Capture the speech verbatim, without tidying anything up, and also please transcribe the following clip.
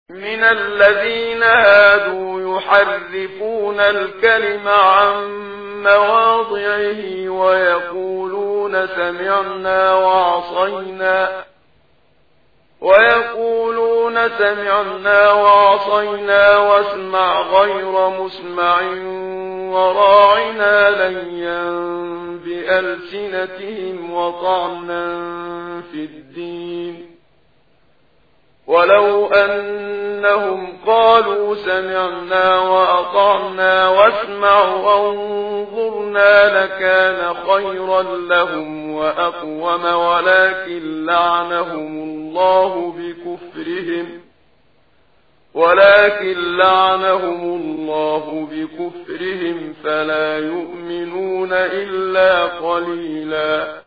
من الذين هادوا يحرفون الكلم عن مواضعه ويقولون سمعنا وعصينا ويقولون سمعنا وعصينا واسمع غير مسمع وراعنا ليا بألسنتهم وطعنا في الدين ولو أنهم قالوا سمعنا وأطعنا واسمع وانظرنا لكان خيرا لهم وأقوم ولكن لعنهم الله بكفرهم ولكن لعنهم الله بكفرهم فلا يؤمنون إلا قليلا.